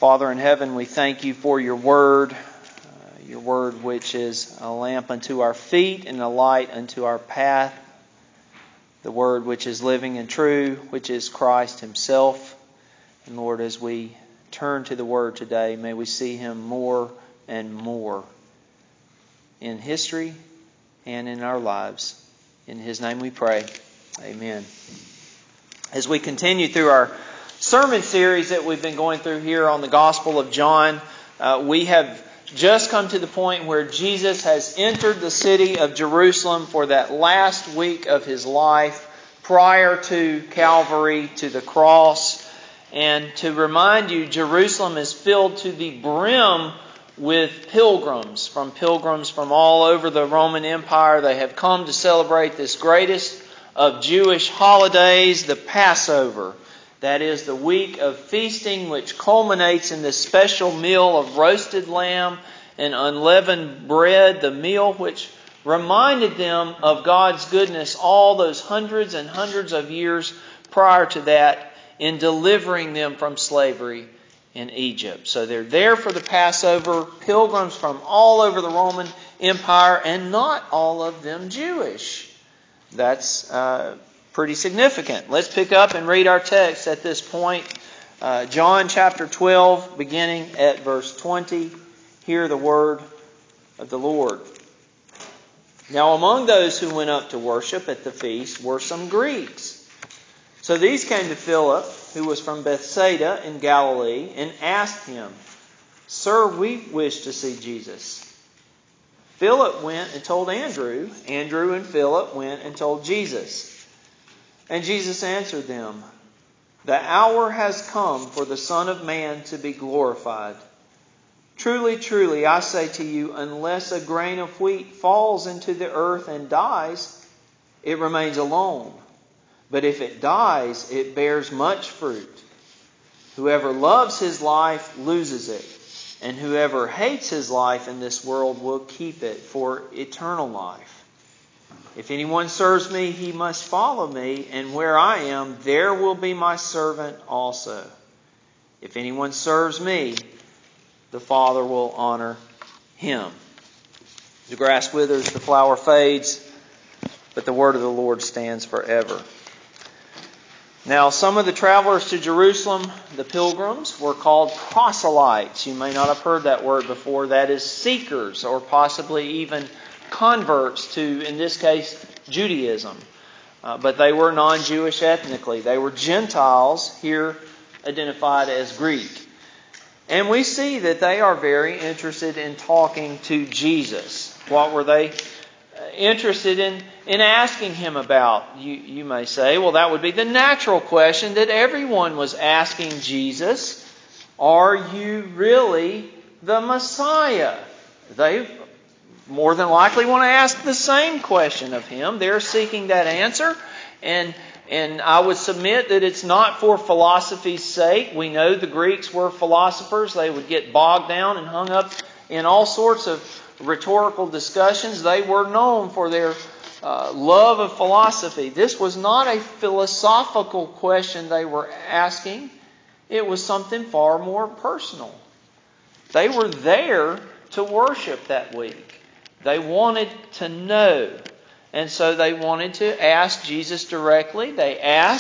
Father in heaven, we thank you for your word which is a lamp unto our feet and a light unto our path. The word which is living and true, which is Christ himself. And Lord, as we turn to the word today, may we see him more and more in history and in our lives. In his name we pray. Amen. As we continue through our sermon series that we've been going through here on the Gospel of John, we have just come to the point where Jesus has entered the city of Jerusalem for that last week of his life prior to Calvary, to the cross. And to remind you, Jerusalem is filled to the brim with pilgrims from all over the Roman Empire. They have come to celebrate this greatest of Jewish holidays, the Passover. That is the week of feasting which culminates in this special meal of roasted lamb and unleavened bread, the meal which reminded them of God's goodness all those hundreds and hundreds of years prior to that in delivering them from slavery in Egypt. So they're there for the Passover, pilgrims from all over the Roman Empire, and not all of them Jewish. That's pretty significant. Let's pick up and read our text at this point. John chapter 12, beginning at verse 20. Hear the word of the Lord. Now among those who went up to worship at the feast were some Greeks. So these came to Philip, who was from Bethsaida in Galilee, and asked him, "Sir, we wish to see Jesus." Philip went and told Andrew. Andrew and Philip went and told Jesus. And Jesus answered them, "The hour has come for the Son of Man to be glorified. Truly, truly, I say to you, unless a grain of wheat falls into the earth and dies, it remains alone. But if it dies, it bears much fruit. Whoever loves his life loses it, and whoever hates his life in this world will keep it for eternal life. If anyone serves me, he must follow me, and where I am, there will be my servant also. If anyone serves me, the Father will honor him." The grass withers, the flower fades, but the word of the Lord stands forever. Now, some of the travelers to Jerusalem, the pilgrims, were called proselytes. You may not have heard that word before. That is seekers, or possibly even converts to, in this case, Judaism. But they were non-Jewish ethnically. They were Gentiles, here identified as Greek. And we see that they are very interested in talking to Jesus. What were they interested in asking him about? You may say, well, that would be the natural question that everyone was asking Jesus. Are you really the Messiah? They more than likely want to ask the same question of him. They're seeking that answer. And I would submit that it's not for philosophy's sake. We know the Greeks were philosophers. They would get bogged down and hung up in all sorts of rhetorical discussions. They were known for their love of philosophy. This was not a philosophical question they were asking. It was something far more personal. They were there to worship that week. They wanted to know. And so they wanted to ask Jesus directly. They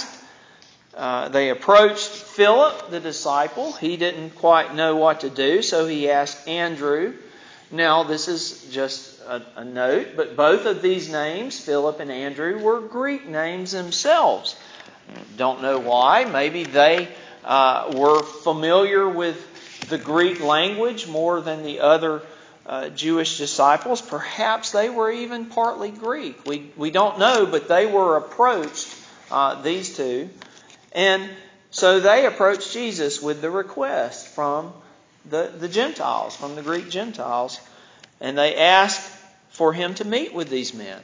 approached Philip, the disciple. He didn't quite know what to do, so he asked Andrew. Now, this is just a note, but both of these names, Philip and Andrew, were Greek names themselves. Don't know why. Maybe they were familiar with the Greek language more than the other Jewish disciples. Perhaps they were even partly Greek. We don't know, but they were approached, these two. And so they approached Jesus with the request from the Gentiles, from the Greek Gentiles. And they asked for him to meet with these men.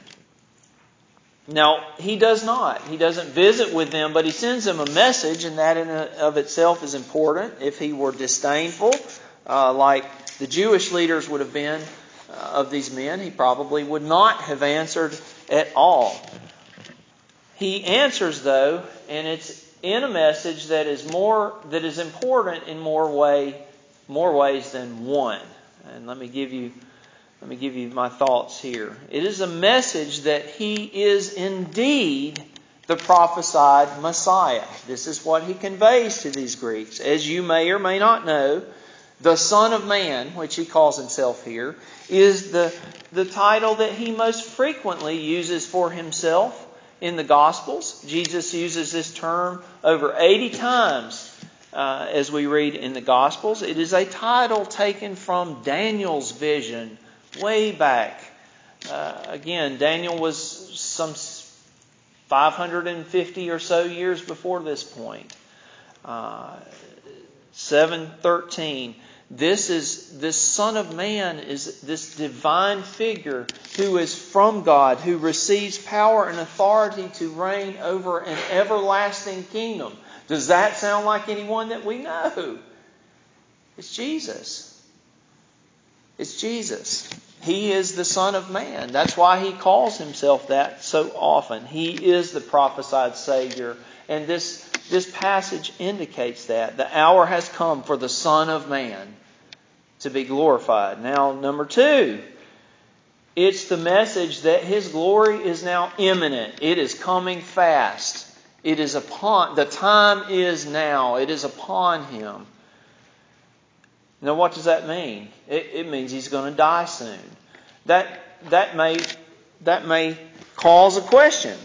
Now, he does not. He doesn't visit with them, but he sends them a message, and that in and of itself is important. If he were disdainful, like the Jewish leaders would have been of these men, he probably would not have answered at all. He answers, though, and it's in a message that is important in more ways than one. And let me give you my thoughts here. It is a message that He is indeed the prophesied Messiah. This is what He conveys to these Greeks. As you may or may not know, the Son of Man, which He calls Himself here, is the title that He most frequently uses for Himself in the Gospels. Jesus uses this term over 80 times as we read in the Gospels. It is a title taken from Daniel's vision way back. Again, Daniel was some 550 or so years before this point. 7:13. This Son of Man is this divine figure who is from God, who receives power and authority to reign over an everlasting kingdom. Does that sound like anyone that we know? It's Jesus. It's Jesus. He is the Son of Man. That's why He calls Himself that so often. He is the prophesied Savior. And this passage indicates that. The hour has come for the Son of Man to be glorified. Now, number 2, it's the message that His glory is now imminent. It is coming fast. The time is now. It is upon Him. Now, what does that mean? It means He's going to die soon. That may cause a question.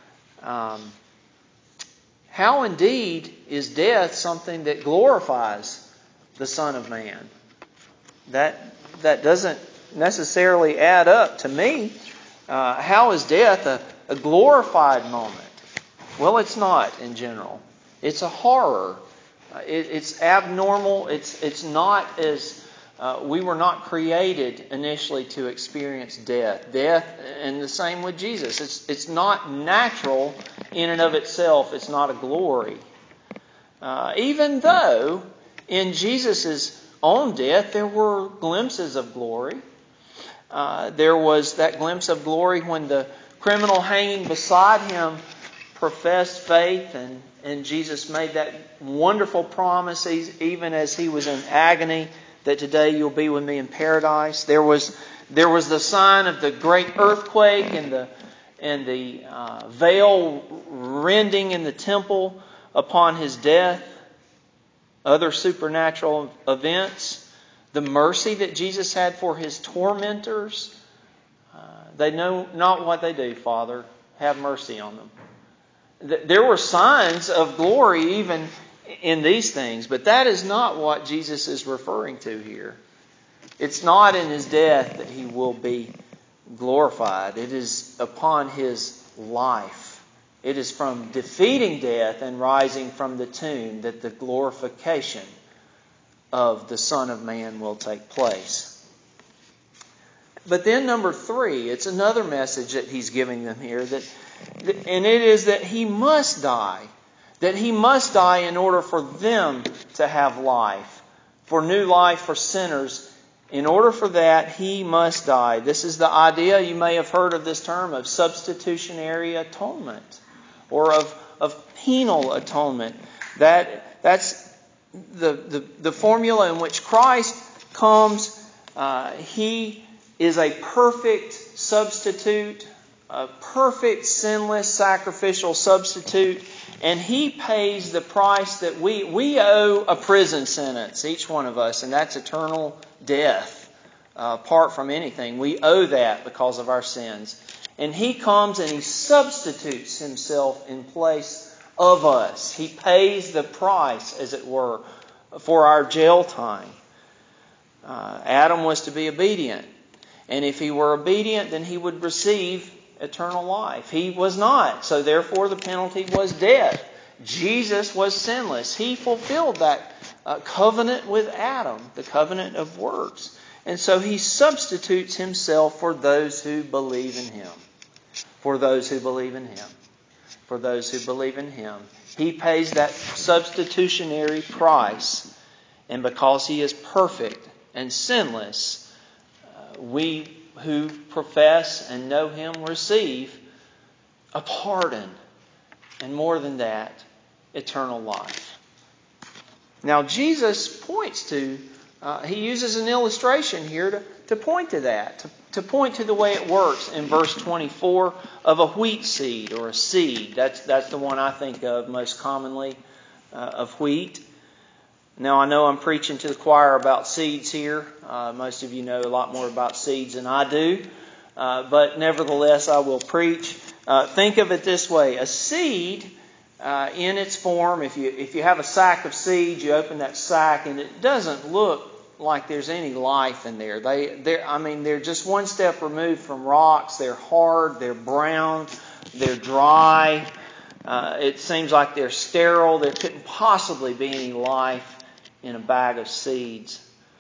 How indeed is death something that glorifies the Son of Man? That doesn't necessarily add up to me. How is death a glorified moment? Well, it's not in general. It's a horror. It's abnormal. It's not as... we were not created initially to experience death. Death, and the same with Jesus. It's not natural in and of itself. It's not a glory. Even though in Jesus' own death there were glimpses of glory. There was that glimpse of glory when the criminal hanging beside Him professed faith, and Jesus made that wonderful promise even as He was in agony, that today you'll be with me in paradise. There was the sign of the great earthquake and the veil rending in the temple upon His death. Other supernatural events. The mercy that Jesus had for His tormentors. They know not what they do, Father. Have mercy on them. There were signs of glory even in these things, but that is not what Jesus is referring to here. It's not in His death that He will be glorified. It is upon His life. It is from defeating death and rising from the tomb that the glorification of the Son of Man will take place. But then number 3, it's another message that He's giving them here, and it is that He must die. That He must die in order for them to have life. For new life for sinners. In order for that, He must die. This is the idea, you may have heard of this term, of substitutionary atonement. Or of penal atonement. That's the formula in which Christ comes. He is a perfect substitute. A perfect, sinless, sacrificial substitute. And He pays the price that we owe a prison sentence, each one of us, and that's eternal death. Apart from anything, we owe that because of our sins. And He comes and He substitutes Himself in place of us. He pays the price, as it were, for our jail time. Adam was to be obedient. And if he were obedient, then he would receive eternal life. He was not. So therefore the penalty was death. Jesus was sinless. He fulfilled that covenant with Adam, the covenant of works. And so He substitutes Himself for those who believe in Him. For those who believe in Him. For those who believe in Him. He pays that substitutionary price. And because He is perfect and sinless, we who profess and know Him receive a pardon. And more than that, eternal life. Now Jesus points to, he uses an illustration here to point to that, to point to the way it works in verse 24 of a wheat seed or a seed. That's the one I think of most commonly, of wheat. Now I know I'm preaching to the choir about seeds here. Most of you know a lot more about seeds than I do. But nevertheless I will preach. Think of it this way. A seed in its form, if you have a sack of seeds, you open that sack and it doesn't look like there's any life in there. They're just one step removed from rocks. They're hard, they're brown, they're dry. It seems like they're sterile. There couldn't possibly be any life in a bag of seeds.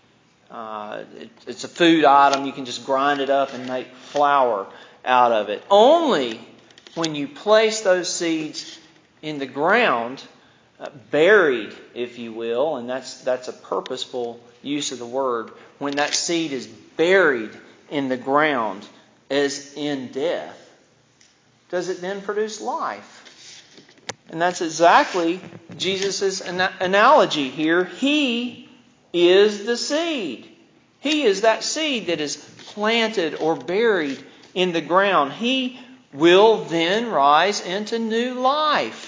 It's a food item. You can just grind it up and make flour out of it. Only when you place those seeds in the ground, buried, if you will, and that's a purposeful use of the word, when that seed is buried in the ground as in death, does it then produce life? And that's exactly Jesus' analogy here. He is the seed. He is that seed that is planted or buried in the ground. He will then rise into new life.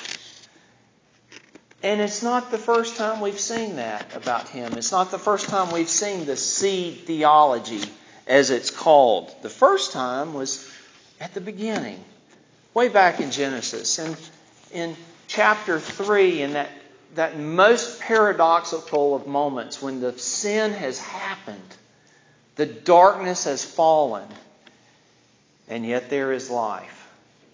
And it's not the first time we've seen that about Him. It's not the first time we've seen the seed theology, as it's called. The first time was at the beginning, way back in Genesis. And in chapter 3, in that most paradoxical of moments, when the sin has happened, the darkness has fallen, and yet there is life.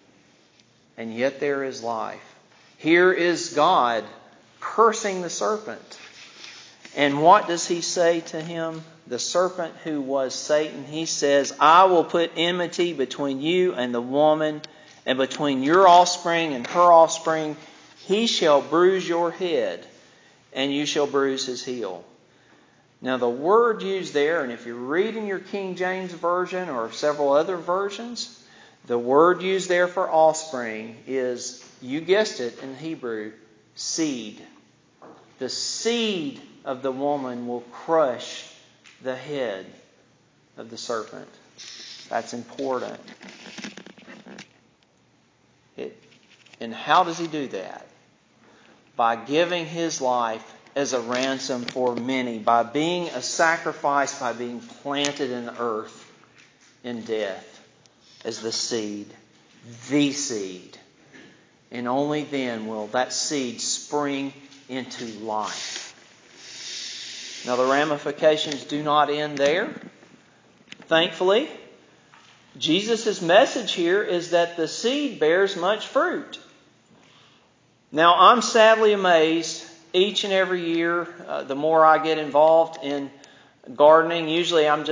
And yet there is life. Here is God cursing the serpent. And what does He say to him? The serpent who was Satan, he says, I will put enmity between you and the woman, and between your offspring and her offspring. He shall bruise your head, and you shall bruise his heel. Now the word used there, and if you read in your King James Version or several other versions, the word used there for offspring is, you guessed it in Hebrew, seed. The seed of the woman will crush the head of the serpent. That's important. And how does He do that? By giving His life as a ransom for many, by being a sacrifice, by being planted in the earth in death as the seed. And only then will that seed spring into life. Now the ramifications do not end there. Thankfully, Jesus' message here is that the seed bears much fruit. Now I'm sadly amazed each and every year, the more I get involved in gardening. Usually I'm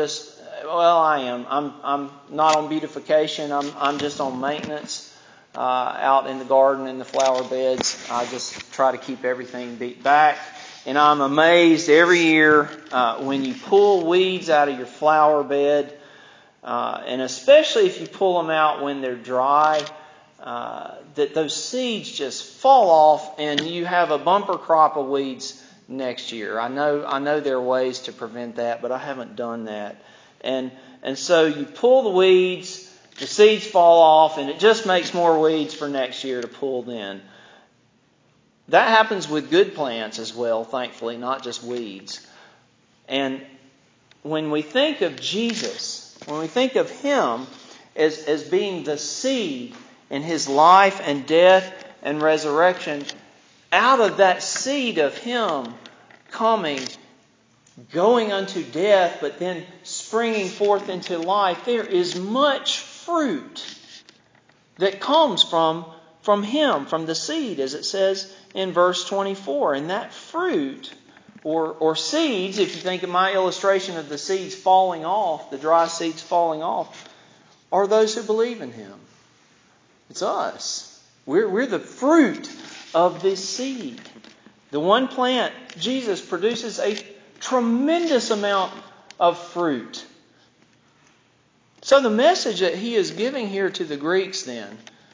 not on beautification. I'm just on maintenance out in the garden, in the flower beds. I just try to keep everything beat back. And I'm amazed every year when you pull weeds out of your flower bed, and especially if you pull them out when they're dry, that those seeds just fall off and you have a bumper crop of weeds next year. I know there are ways to prevent that, but I haven't done that. And so you pull the weeds, the seeds fall off, and it just makes more weeds for next year to pull then. That happens with good plants as well, thankfully, not just weeds. And when we think of Jesus, when we think of Him as being the seed in His life and death and resurrection, out of that seed of Him coming, going unto death, but then springing forth into life, there is much fruit that comes from Him, from the seed, as it says in verse 24. And that fruit, or seeds, if you think of my illustration of the seeds falling off, the dry seeds falling off, are those who believe in Him. It's us. We're the fruit of this seed. The one plant, Jesus, produces a tremendous amount of fruit. So the message that He is giving here to the Greeks then,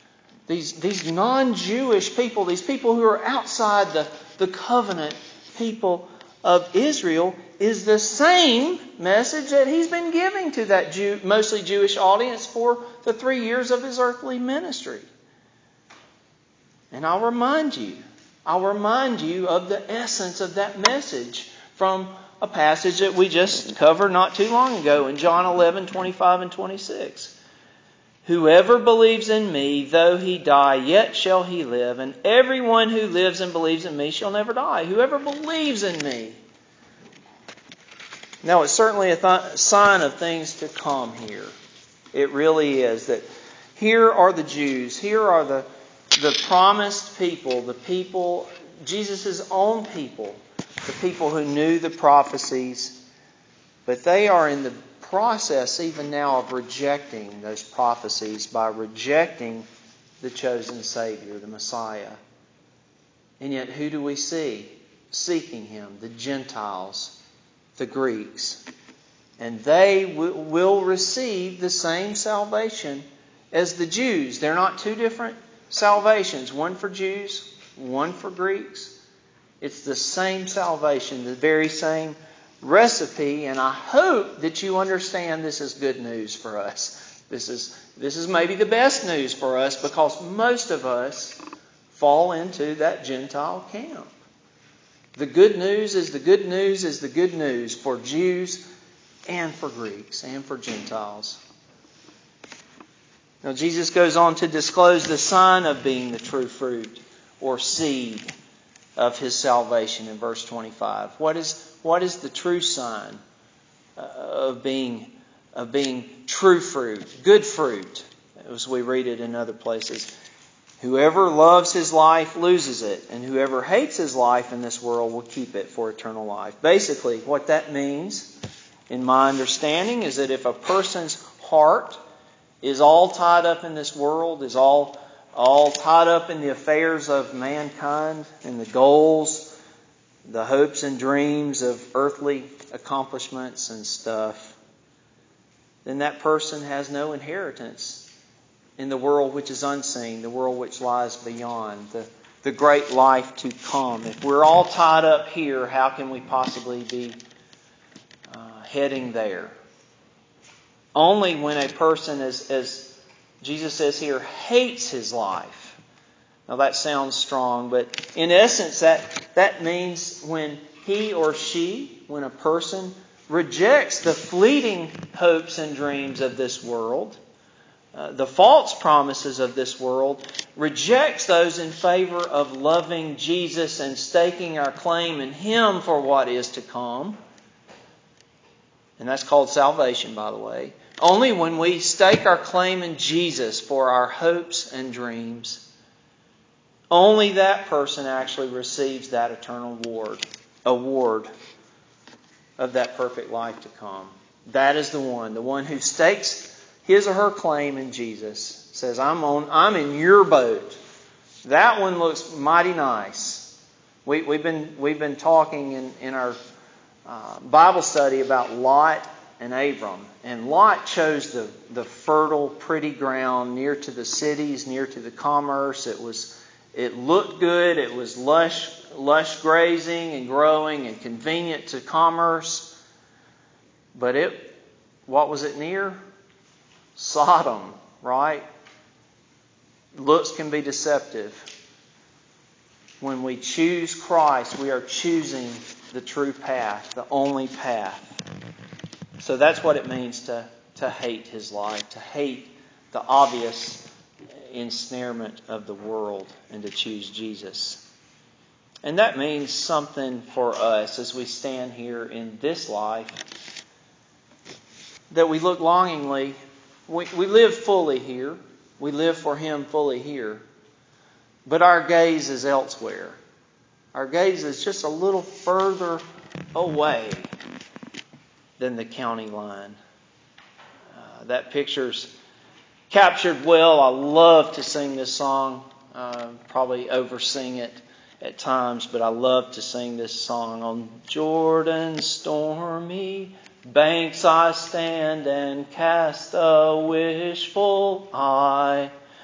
these non-Jewish people, these people who are outside the covenant people of Israel, is the same message that He's been giving to that mostly Jewish audience for the 3 years of His earthly ministry. And I'll remind you of the essence of that message from a passage that we just covered not too long ago in John 11:25 and 26. Whoever believes in me, though he die, yet shall he live. And everyone who lives and believes in me shall never die. Whoever believes in me. Now, it's certainly a sign of things to come here. It really is. That here are the Jews. Here are the promised people. The people, Jesus' own people. The people who knew the prophecies. But they are in the process even now of rejecting those prophecies by rejecting the chosen Savior, the Messiah. And yet who do we see seeking Him? The Gentiles, the Greeks. And they will receive the same salvation as the Jews. They're not two different salvations, one for Jews, one for Greeks. It's the same salvation, the very same recipe, and I hope that you understand this is good news for us. This is maybe the best news for us because most of us fall into that Gentile camp. The good news is the good news is the good news for Jews and for Greeks and for Gentiles. Now Jesus goes on to disclose the sign of being the true fruit or seed of His salvation in verse 25. What is the true sign of being true fruit, good fruit, as we read it in other places? Whoever loves his life loses it, and whoever hates his life in this world will keep it for eternal life. Basically, what that means, in my understanding, is that if a person's heart is all tied up in this world, is all tied up in the affairs of mankind and the goals, the hopes and dreams of earthly accomplishments and stuff, then that person has no inheritance in the world which is unseen, the world which lies beyond, the great life to come. If we're all tied up here, how can we possibly be heading there? Only when a person, as Jesus says here, hates his life. Now that sounds strong, but in essence that means when he or she, when a person rejects the fleeting hopes and dreams of this world, the false promises of this world, rejects those in favor of loving Jesus and staking our claim in Him for what is to come. And that's called salvation, by the way. Only when we stake our claim in Jesus for our hopes and dreams, only that person actually receives that eternal award of that perfect life to come. That is the one who stakes his or her claim in Jesus, says, I'm in your boat. That one looks mighty nice. We've been talking in our Bible study about Lot and Abram. And Lot chose the fertile, pretty ground near to the cities, near to the commerce. It looked good. It was lush grazing and growing and convenient to commerce. But what was it near? Sodom, right? Looks can be deceptive. When we choose Christ, we are choosing the true path, the only path. So that's what it means to hate his life, to hate the obvious ensnarement of the world and to choose Jesus. And that means something for us as we stand here in this life, that we look longingly. We live fully here. We live for Him fully here. But our gaze is elsewhere. Our gaze is just a little further away than the county line. That picture's captured well. I love to sing this song. Probably over-sing it at times, but I love to sing this song. On Jordan's stormy banks I stand and cast a wishful eye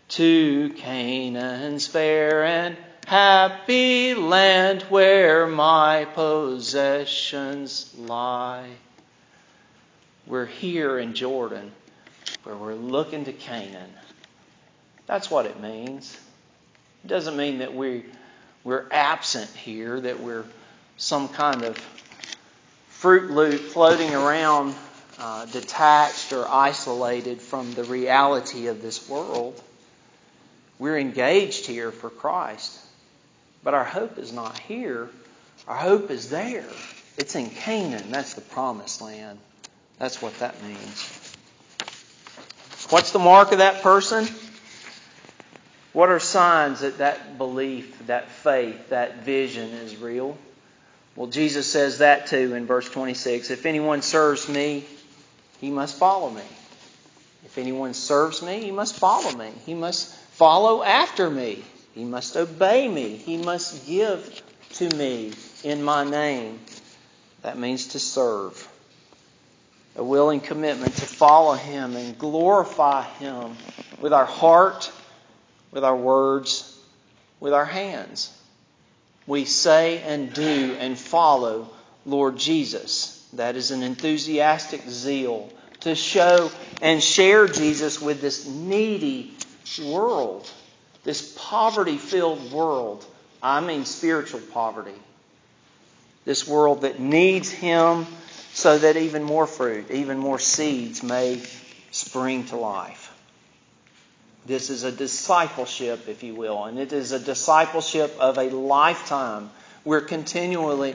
to Canaan's fair and happy land where my possessions lie. We're here in Jordan where we're looking to Canaan. That's what it means. It doesn't mean that we're absent here, that we're some kind of Fruit Loop floating around detached or isolated from the reality of this world. We're engaged here for Christ. But our hope is not here. Our hope is there. It's in Canaan. That's the promised land. That's what that means. What's the mark of that person? What are signs that that belief, that faith, that vision is real? Well, Jesus says that too in verse 26. If anyone serves me, he must follow me. If anyone serves me, he must follow me. He must follow after me. He must obey me. He must give to me in my name. That means to serve. A willing commitment to follow Him and glorify Him with our heart, with our words, with our hands. We say and do and follow Lord Jesus. That is an enthusiastic zeal to show and share Jesus with this needy world, this poverty-filled world. I mean spiritual poverty. This world that needs Him so that even more fruit, even more seeds may spring to life. This is a discipleship, if you will, and it is a discipleship of a lifetime. We're continually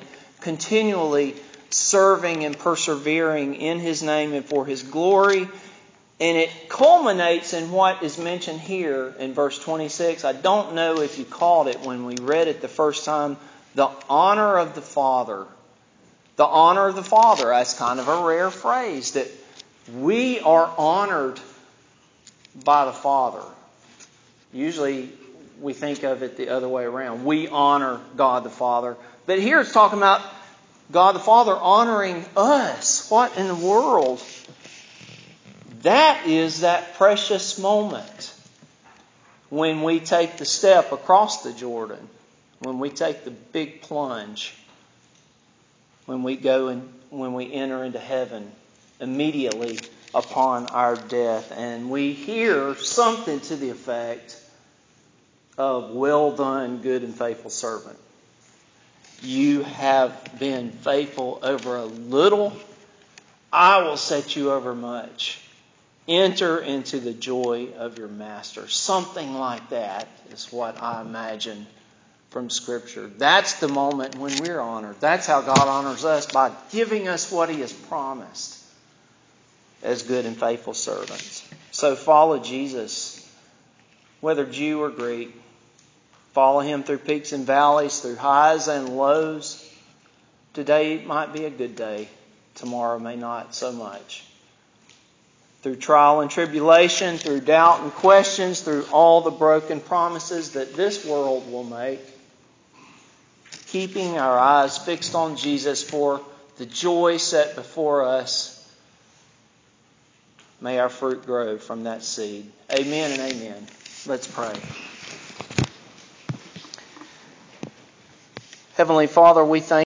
serving and persevering in His name and for His glory. And it culminates in what is mentioned here in verse 26. I don't know if you caught it when we read it the first time. The honor of the Father. The honor of the Father. That's kind of a rare phrase, that we are honored by the Father. Usually we think of it the other way around. We honor God the Father. But here it's talking about God the Father honoring us. What in the world? That is that precious moment when we take the step across the Jordan, when we take the big plunge, when we go and when we enter into heaven immediately upon our death, and we hear something to the effect of, "Well done, good and faithful servant. You have been faithful over a little. I will set you over much. Enter into the joy of your master." Something like that is what I imagine from Scripture. That's the moment when we're honored. That's how God honors us, by giving us what He has promised as good and faithful servants. So follow Jesus, whether Jew or Greek. Follow Him through peaks and valleys, through highs and lows. Today might be a good day. Tomorrow may not so much. Through trial and tribulation, through doubt and questions, through all the broken promises that this world will make. Keeping our eyes fixed on Jesus for the joy set before us. May our fruit grow from that seed. Amen and amen. Let's pray. Heavenly Father, we thank